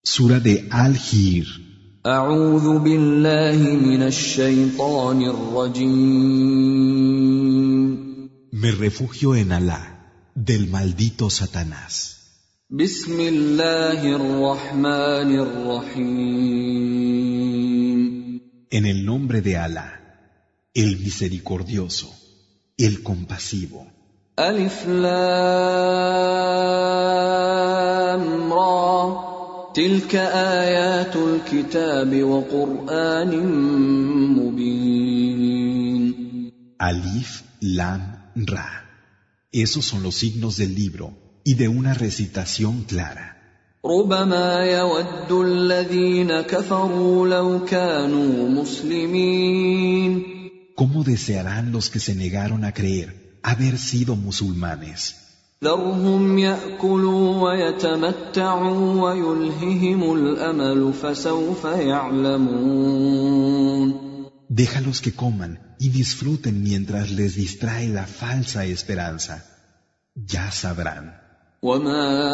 Sura de Al-Hijr. أعوذ بالله من الشيطان الرجيم. Me refugio en Alá, del maldito Satanás. بسم الله الرحمن الرحيم. En el nombre de Alá, el misericordioso, el compasivo. ألف لام را تلك آيات الكتاب وقرآن مبين. Alif, Lam, Ra. Esos son los signos del libro y de una recitación clara. ربما يود الذين كفروا لو كانوا مسلمين. ¿Cómo desearán los que se negaron a creer haber sido musulmanes? ذرهم يأكلوا ويتمتعوا ويلههم الأمل فسوف يعلمون. Déjalos que coman y disfruten mientras les distrae la falsa esperanza. Ya sabrán. وما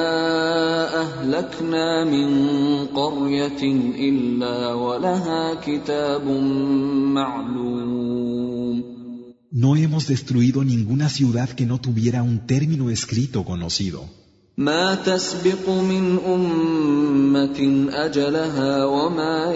أهلكنا من قرية إلا ولها كتاب معلوم. No hemos destruido ninguna ciudad que no tuviera un término escrito conocido. ما تسبق من أمة أجلها وما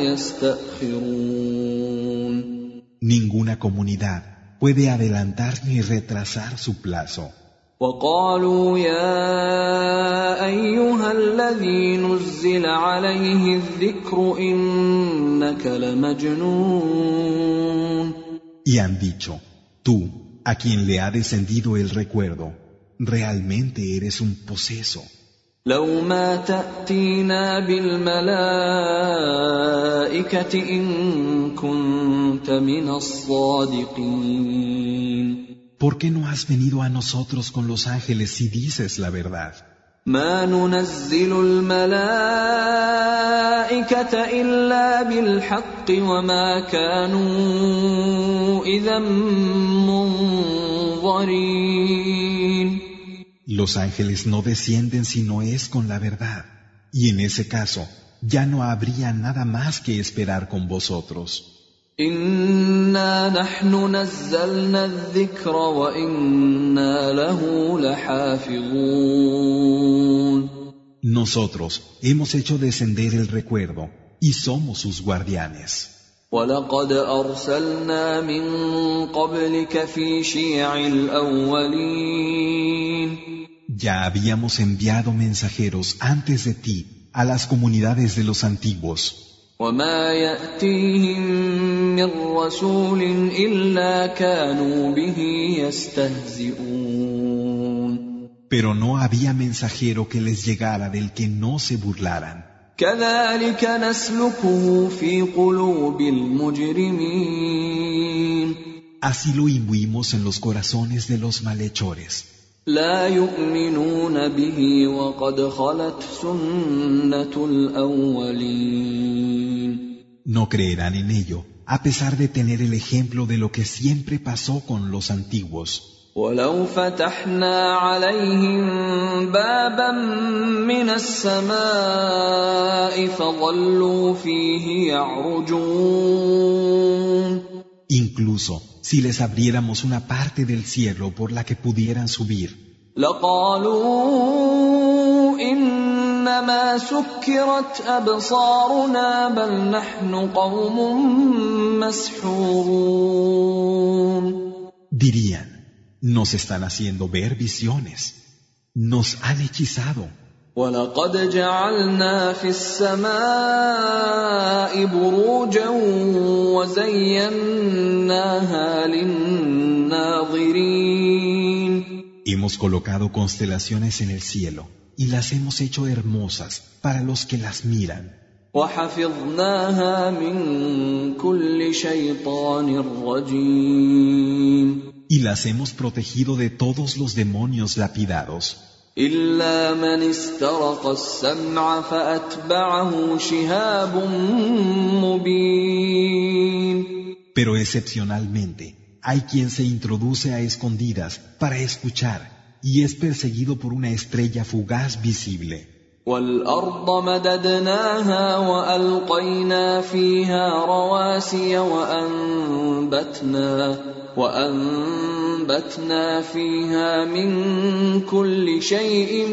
يستأخرون. Ninguna comunidad puede adelantar ni retrasar su plazo. وقالوا يا أيها الذي نزل عليه الذكر إنك لمجنون. Y han dicho, tú, a quien le ha descendido el recuerdo, realmente eres un poseso. لو ما تأتينا بالملائكة إن كنت من الصادقين. ¿Por qué no has venido a nosotros con los ángeles si dices la verdad? ما ننزل الملائكة إلا بالحق وما كانوا إذا منظرين. Los ángeles no descienden si no es con la verdad, y en ese caso ya no habría nada más que esperar con vosotros. إنا نحن نزلنا الذكر وإنا له لحافظون. Nosotros hemos hecho descender el recuerdo y somos sus guardianes. ولقد أرسلنا من قبلك في شيع الأولين. Ya habíamos enviado mensajeros antes de ti a las comunidades de los antiguos. وما يأتيهم من رسول إلا كانوا به يستهزئون. Pero no había mensajero que les llegara del que no se burlaran. كذلك نسلكه في قلوب المجرمين. Así lo imbuimos en los corazones de los malhechores. لا يؤمنون به وقد خلت سنة الأولين. No creerán en ello, a pesar de tener el ejemplo de lo que siempre pasó con los antiguos. ولو فتحنا عليهم بابا من السماء فظلوا فيه يعرجون. Incluso si les abriéramos una parte del cielo por la que pudieran subir, لقالوا إنما سكرت أبصارنا بل نحن قوم مسحورون. dirían, nos están haciendo ver visiones, nos han hechizado. ولقد جعلنا في السماء بروجا وزيناها للناظرين. Hemos colocado constelaciones en el cielo y las hemos hecho hermosas para los que las miran. وحفظناها من كل شيطان رجيم. Y las hemos protegido de todos los demonios lapidados. إلا من استرق السمع فأتبعه شهاب مبين. Pero excepcionalmente, hay quien se introduce a escondidas para escuchar y es perseguido por una estrella fugaz visible. والأرض مددناها وألقينا فيها رواسي وأنبتنا فيها من كل شيء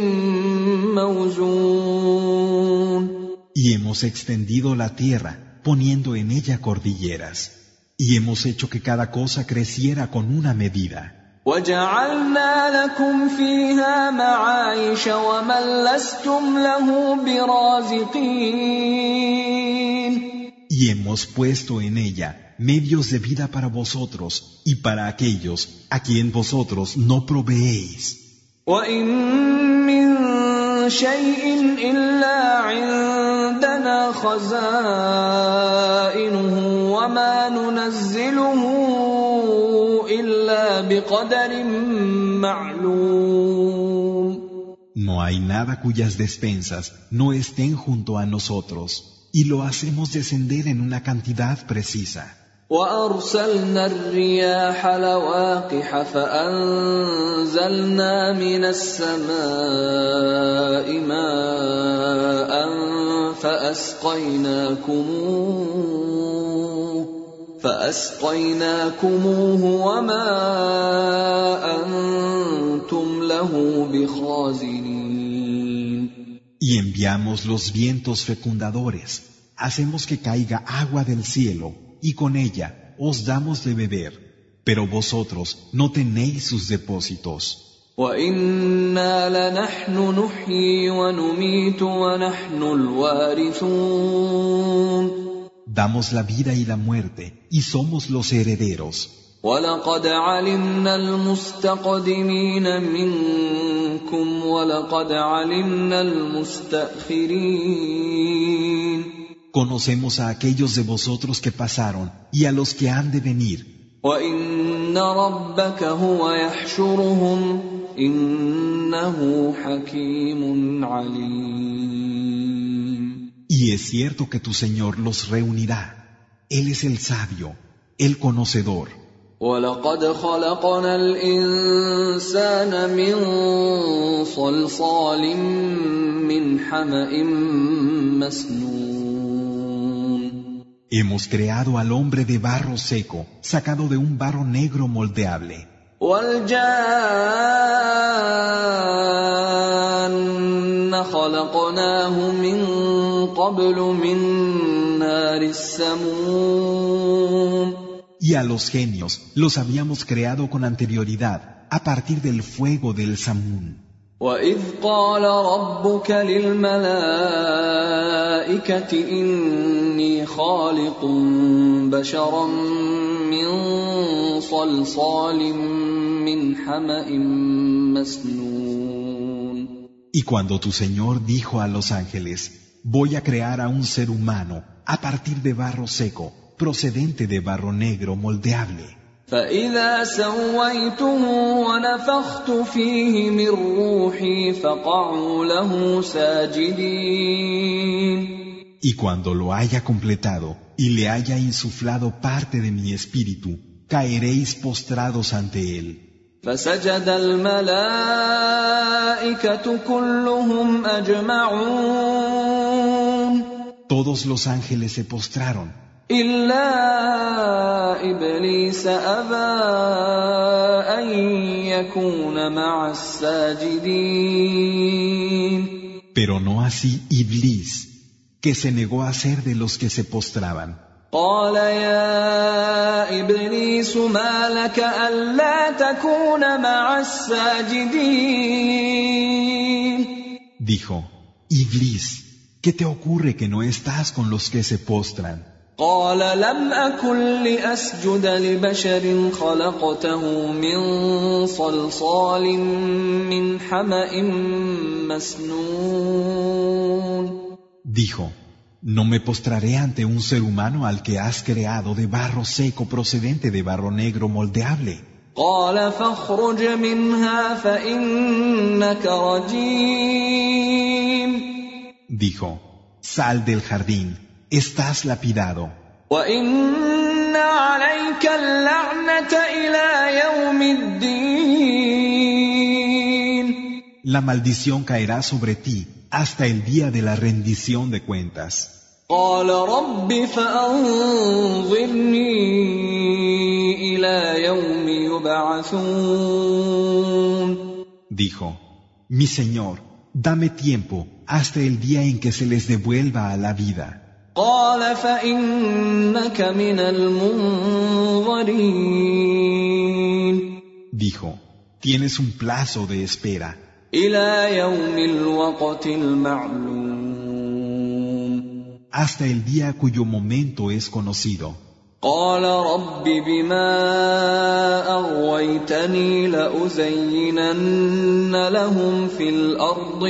موزون. Y hemos extendido la tierra, poniendo en ella cordilleras, y hemos hecho que cada cosa creciera con una medida. وَجَعَلْنَا لَكُمْ فِيهَا مَعَايِشَ وَمَن لَّسْتُمْ لَهُ بِرَازِقِينَ. Y hemos puesto en ella medios de vida para vosotros y para aquellos a quien vosotros no proveéis. وَإِن مِّن شَيْءٍ إِلَّا عِندَنَا خَزَائِنُهُ وَمَا نُنَزِّلُهُ إِلَّا بِقَدَرٍ مَّعْلُومٍ. No hay nada cuyas despensas no estén junto a nosotros, y lo hacemos descender en una cantidad precisa. وَأَرْسَلْنَا الرِّيَاحَ لَوَاقِحَ فَأَنزَلْنَا مِنَ السَّمَاءِ مَاءً فَأَسْقَيْنَاكُمُوهُ وَمَا أَنْتُمْ لَهُ بِخَازِنِينَ. Y enviamos los vientos fecundadores, hacemos que caiga agua del cielo, y con ella os damos de beber, pero vosotros no tenéis sus depósitos. وَإِنَّا لَنَحْنُ نُحْيِي وَنُمِيتُ وَنَحْنُ الْوَارِثُونَ. Damos la vida y la muerte, y somos los herederos. وَلَقَدْ عَلِمْنَا الْمُسْتَقْدِمِينَ مِنكُمْ وَلَقَدْ عَلِمْنَا الْمُسْتَأْخِرِينَ. Conocemos a aquellos de vosotros que pasaron y a los que han de venir. وَإِنَّ رَبَّكَ هُوَ يَحْشُرُهُمْ إِنَّهُ حَكِيمٌ عَلِيمٌ. Y es cierto que tu Señor los reunirá. Él es el sabio, el conocedor. وَلَقَدْ خَلَقْنَا الْإِنسَانَ مِنْ صَلْصَالٍ مِّنْ حَمَإٍ مَّسْنُونٍ. Hemos creado al hombre de barro seco, sacado de un barro negro moldeable. وَالْجَانَّ خَلَقْنَاهُ مِنْ قَبْلُ مِنْ نَارِ السَّمُومِ. Y a los genios los habíamos creado con anterioridad, a partir del fuego del Samún. وَإِذْ قَالَ رَبُّكَ لِلْمَلَائِكَةِ إِنِّي خَالِقٌ بَشَرًا مِّن صَلْصَالٍ مِّنْ حَمَإٍ مَّسْنُونٍ. Y cuando tu Señor dijo a los ángeles, voy a crear a un ser humano a partir de barro seco, procedente de barro negro moldeable. فَإِذَا سَوَّيْتُهُ وَنَفَخْتُ فِيهِ مِنْ رُوحِي فَقَعُوا لَهُ سَاجِدِينَ. Y cuando lo haya completado y le haya insuflado parte de mi espíritu, caeréis postrados ante él. فَسَجَدَ الْمَلَائِكَةُ كُلُّهُمْ أَجْمَعُونَ. Todos los ángeles se postraron, إِلَّا إِبْلِيسَ أَبَى أَن يَكُونَ مَعَ السَّاجِدِينَ. pero no así Iblis, que se negó a ser de los que se postraban. قَالَ يَا إِبْلِيسُ مَا لَكَ أَلَّا تَكُونَ مَعَ السَّاجِدِينَ. Dijo, Iblis, ¿qué te ocurre que no estás con los que se postran? قال لم أكن لأسجد لبشر خلقته من صلصال من حمأ مسنون. Dijo, no me postraré ante un ser humano al que has creado de barro seco procedente de barro negro moldeable. قال فاخرج منها فإنك رجيم. Dijo, sal del jardín, estás lapidado. وَإِنَّ عَلَيْكَ اللَّعْنَةَ إِلَى يَوْمِ الدِّينِ. La maldición caerá sobre ti hasta el día de la rendición de cuentas. قال رب فأنظرني إلى يوم يبعثون. Dijo, mi Señor, dame tiempo hasta el día en que se les devuelva a la vida. قال فإنك من المنظرين. Dijo, tienes un plazo de espera. إلى يوم الوقت المعلوم. Hasta el día cuyo momento es conocido. قال رب بما أغويتني لأزينن لهم في الأرض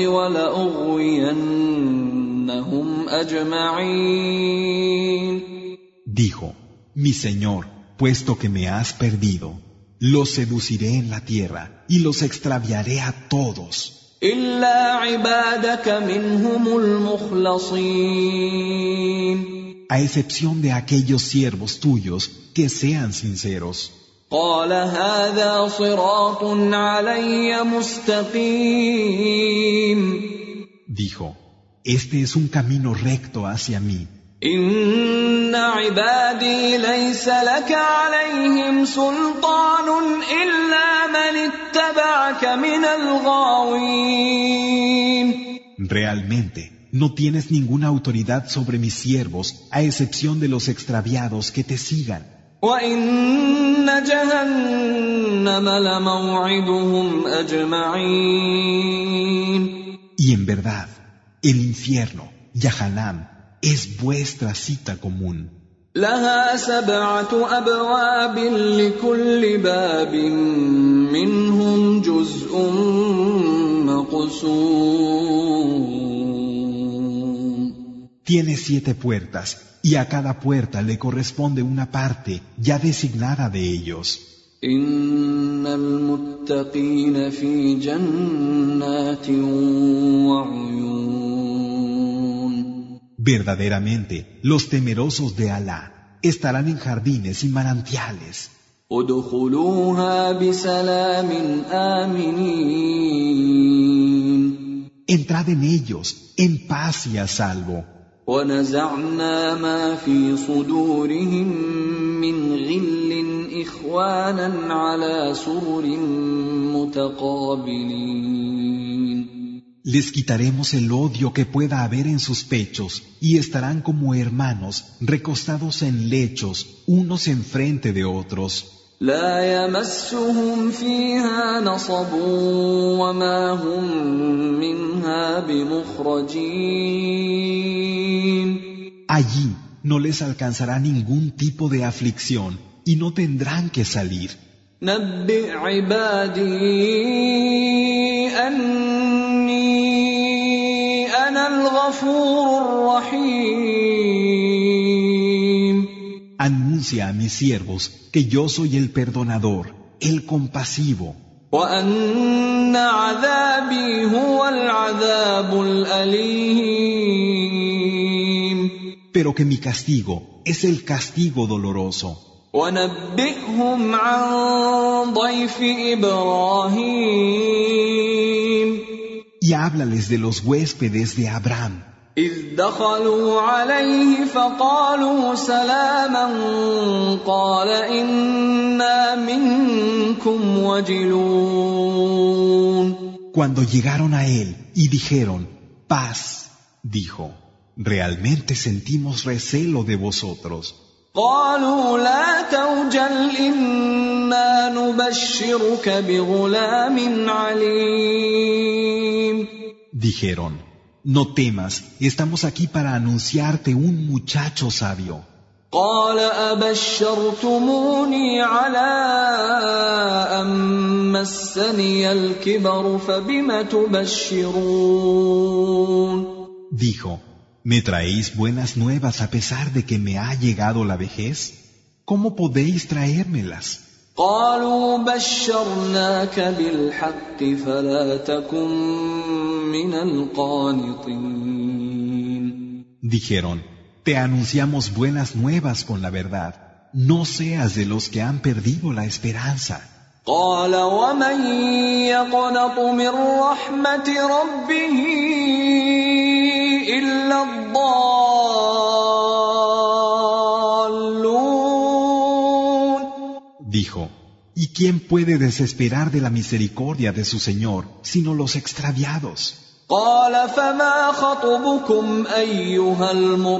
ولأغوينهم أجمعين. Dijo, mi Señor, puesto que me has perdido, los seduciré en la tierra y los extraviaré a todos. إلا عبادك منهم المخلصين. A excepción de aquellos siervos tuyos que sean sinceros. قال هذا صراط علي مستقيم. Dijo, este es un camino recto hacia mí. إن عبادي ليس لك عليهم سلطان إلا من اتبعك من الغاوين. Realmente, no tienes ninguna autoridad sobre mis siervos, a excepción de los extraviados que te sigan. وإن جهنم لموعدهم أجمعين. Y en verdad, el infierno, Yahanam, es vuestra cita común. لها 7 أبواب لكل باب منهم جزء مقسوم. Tiene 7 puertas, y a cada puerta le corresponde una parte ya designada de ellos. إن المتقين في جنات وعيون. Verdaderamente, los temerosos de Alá estarán en jardines y manantiales. ادخلوها بسلام آمنين. Entrad en ellos, en paz y a salvo. ونزعنا ما في صدورهم من غل إخوانا على سرر متقابلين. Les quitaremos el odio que pueda haber en sus pechos y estarán como hermanos recostados en lechos, unos enfrente de otros. لا يمسهم فيها نصب وما هم منها بمخرجين. Allí no les alcanzará ningún tipo de aflicción y no tendrán que salir. نبئ عبادي أني أنا الغفور الرحيم. Anuncia a mis siervos que yo soy el perdonador, el compasivo. وأن عذابي هو العذاب الأليم. Pero que mi castigo es el castigo doloroso. ونبئهم عن ضيف إبراهيم. Y háblales de los huéspedes de Abraham. إذ دخلوا عليه فقالوا سلاما قال إنا منكم وجلون. Cuando llegaron a él y dijeron, paz, dijo, realmente sentimos recelo de vosotros. قالوا لا توجل إنا نبشرك بغلام عليم. Dijeron, no temas, estamos aquí para anunciarte un muchacho sabio. قال أبشرتموني على أن مسني الكبر فبم تبشرون. Dijo, ¿me traéis buenas nuevas a pesar de que me ha llegado la vejez? ¿Cómo podéis traérmelas? قالوا بشرناك بالحق فلا تكن من القانطين. Dijeron, te anunciamos buenas nuevas con la verdad, no seas de los que han perdido la esperanza. قال ومن يقنط من رحمة ربه إلا الضالون. Dijo, ¿y quién puede desesperar de la misericordia de su Señor sino los extraviados? قال فما خطبكم أيها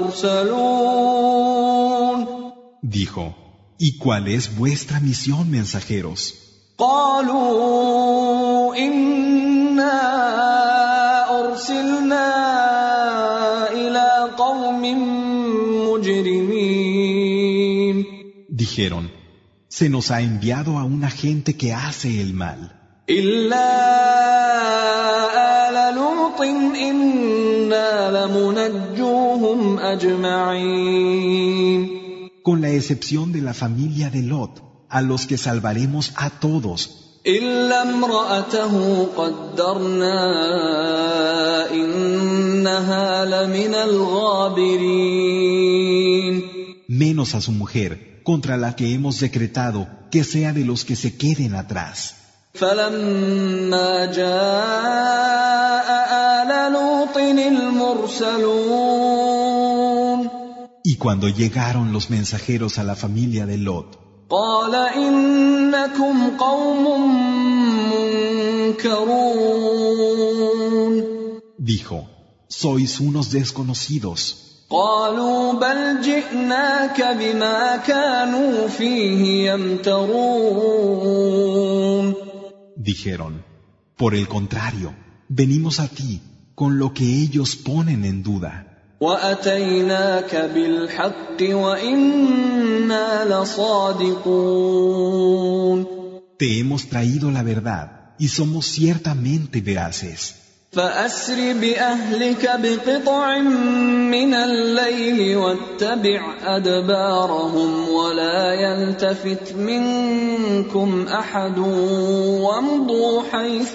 المرسلون. Dijo, ¿y cuál es vuestra misión, mensajeros? قالوا إنا أرسلنا إلى قوم مجرمين. Dijeron, se nos ha enviado a una gente que hace el mal. إلا آل لوط إنا لمنجوهم أجمعين. Con la excepción de la familia de Lot, a los que salvaremos a todos. إلا امرأته قدرنا إنها لمن الغابرين. Menos a su mujer, contra la que hemos decretado que sea de los que se queden atrás. فلما جاء آل لوط المرسلون. Y cuando llegaron los mensajeros a la familia de Lot, قال إنكم قوم منكرون. dijo, sois unos desconocidos. قالوا بل جئناك بما كانوا فيه يمترون. Dijeron, por el contrario, venimos a ti con lo que ellos ponen en duda. وأتيناك بالحق وإنا لصادقون. Te hemos traído la verdad y somos ciertamente veraces. فأسر بأهلك بقطع من الليل واتبع أدبارهم ولا يلتفت منكم أحد وامضوا حيث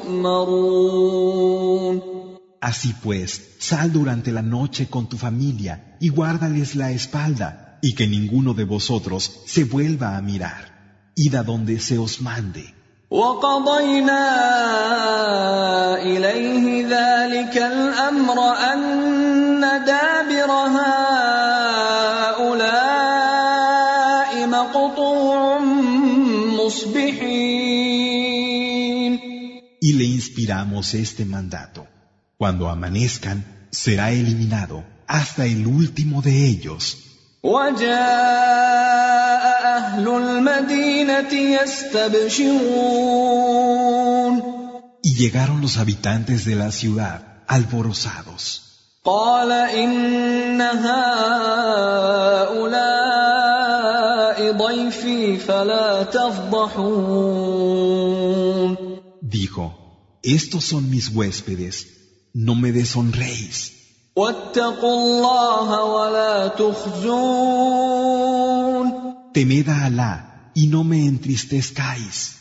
تؤمرون. Así pues, sal durante la noche con tu familia y guárdales la espalda, y que ninguno de vosotros se vuelva a mirar. Id a donde se os mande. وقضينا إليه ذلك الأمر أن دابر هؤلاء مقطوع مصبحين. Y le inspiramos este mandato. Cuando amanezcan, será eliminado hasta el último de ellos. وجاء أهل المدينة يستبشرون. Y llegaron los habitantes de la ciudad, alborozados. قال إن هؤلاء ضيفي فلا تفضحون. Dijo, estos son mis huéspedes, no me deshonréis. واتقوا الله ولا تخزون. Temed a Alá y no me entristezcáis.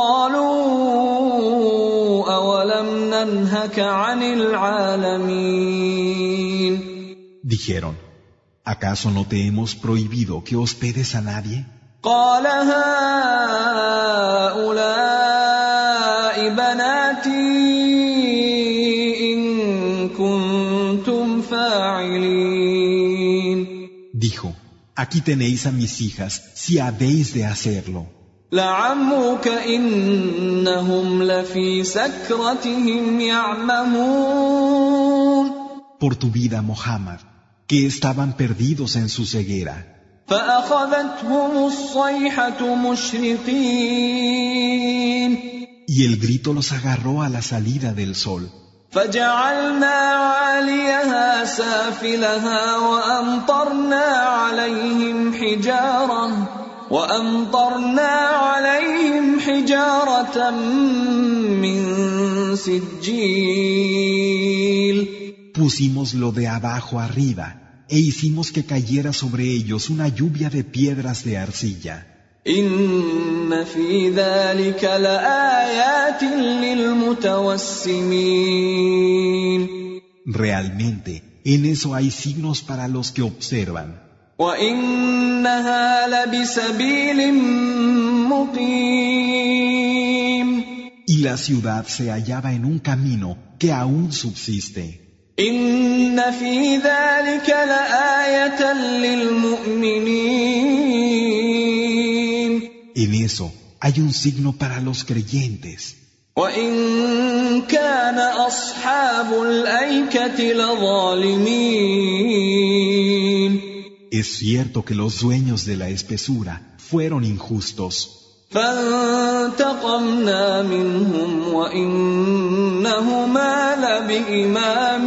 قالوا أولم ننهك عن العالمين. Dijeron, ¿acaso no te hemos prohibido que hospedes a nadie? قال هؤلاء بناتي إن كنتم فاعلين. Dijo, aquí tenéis a mis hijas si habéis de hacerlo. لعمرك إنهم لفي سكرتهم يعمهون. Por tu vida, Muhammad, que estaban perdidos en su ceguera. فأخذتهم الصيحة مشرقين. Y el grito los agarró a la salida del sol. فجعلنا عاليها سافلها وأمطرنا عليهم حجارة من سجيل. Pusimoslo de abajo arriba e hicimos que cayera sobre ellos una lluvia de piedras de arcilla. إن في ذلك لآيات للمتوسمين. Realmente, en eso hay signos para los que observan. وإنها لبسبيل مقيم Y la ciudad se hallaba en un camino que aún subsiste. إن في ذلك لآية للمؤمنين En eso hay un signo para los creyentes. وإن كان أصحاب الأيكة لظالمين Es cierto que los dueños de la espesura fueron injustos, فانتقمنا منهم وإنهما لبإمام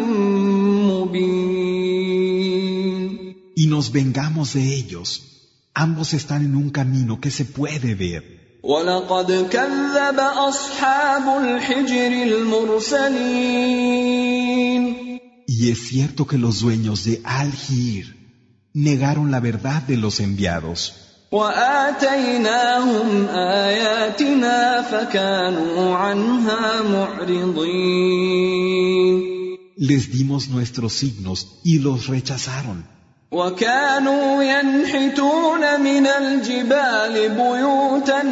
مبين y nos vengamos de ellos. Ambos están en un camino que se puede ver. ولقد كذب أصحاب الحجر المرسلين Y es cierto que los dueños de Al-Hir negaron la verdad de los enviados. وآتيناهم آياتنا فكانوا عنها معرضين Les dimos nuestros signos y los rechazaron. وكانوا ينحتون من الجبال بيوتا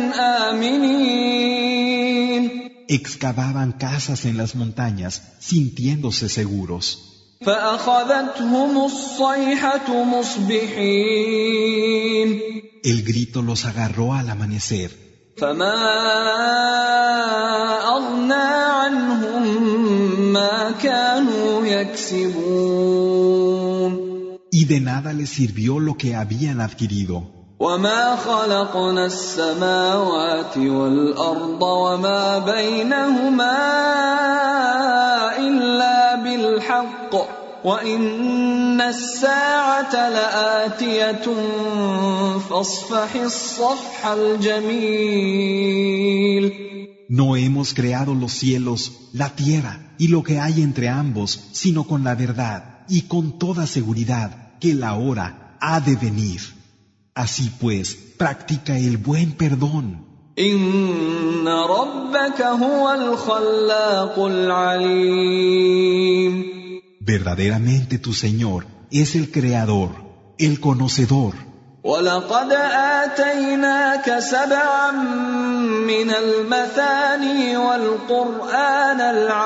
آمنين Excavaban casas en las montañas sintiéndose seguros. فأخذتهم الصيحة مصبحين El grito los agarró al amanecer. فما أغنى عنهم ما كانوا يكسبون Y de nada les sirvió lo que habían adquirido. وما خلقنا السماوات والأرض وما بينهما إلا بالحق وإن الساعة لآتية فاصفح الصفح الجميل No hemos creado los cielos, la tierra y lo que hay entre ambos, sino con la verdad y con toda seguridad que la hora ha de venir. Así pues, practica el buen perdón. إن ربك هو الخلاق العليم Verdaderamente tu Señor es el Creador, el Conocedor. ولقد آتيناك 7 من المثاني والقرآن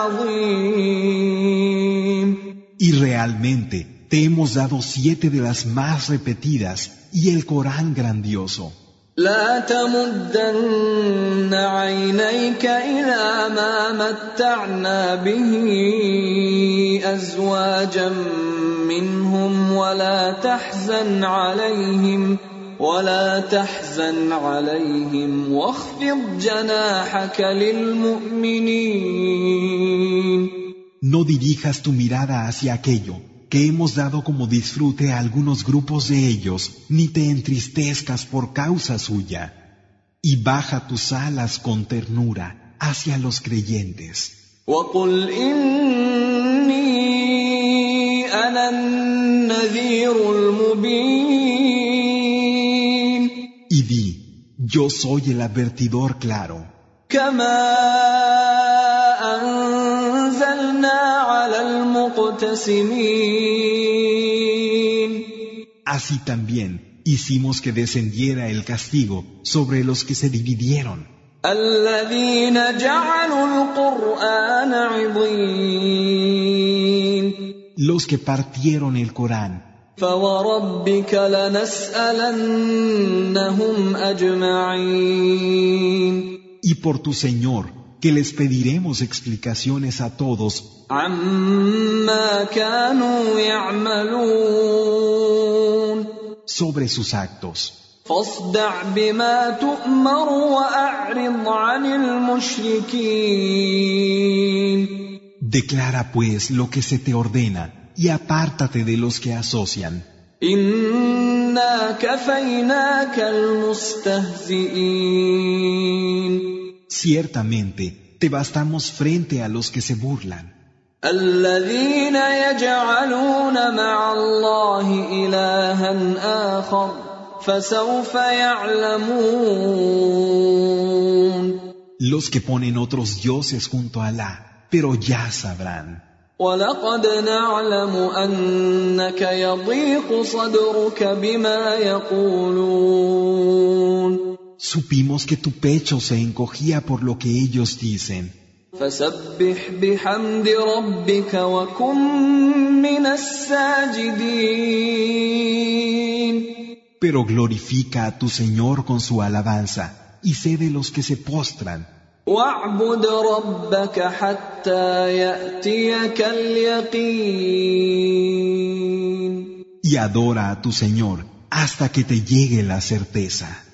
العظيم Y realmente te hemos dado 7 de las más repetidas y el Corán grandioso. لا تمدن عينيك إلى ما متعنا به أزواجا منهم ولا تحزن عليهم واخفض جناحك للمؤمنين No dirijas tu mirada hacia aquello que hemos dado como disfrute a algunos grupos de ellos, ni te entristezcas por causa suya, y baja tus alas con ternura hacia los creyentes. وقل إني أنا النذير المبين Y di, yo soy el advertidor claro. كما أنزلنا على المقتسمين Así también hicimos que descendiera el castigo sobre los que se dividieron, الذين جعلوا القرآن عضين los que partieron el Corán. فوربك لنسألنهم أجمعين Y por tu Señor, que les pediremos explicaciones a todos عما كانوا يعملون sobre sus actos. فاصدع بما تؤمر وأعرض عن المشركين Declara pues lo que se te ordena y apártate de los que asocian. إنا كفيناك المستهزئين Ciertamente, te bastamos frente a los que se burlan, الذين يجعلون مع الله إلها آخر فسوف يعلمون los que ponen otros dioses junto a Alá, pero ya sabrán. وَلَقَدْ نَعْلَمُ أَنَّكَ يَضِيقُ صَدْرُكَ بِمَا يَقُولُونَ. Supimos que tu pecho se encogía por lo que ellos dicen. فَسَبِّحْ بِحَمْدِ رَبِّكَ وَكُن مِّنَ السَّاجِدِينَ. Pero glorifica a tu Señor con su alabanza y sé de los que se postran. وَاعْبُدْ رَبَّكَ حَتَّى يَأْتِيَكَ الْيَقِينُ. Y adora a tu Señor hasta que te llegue la certeza.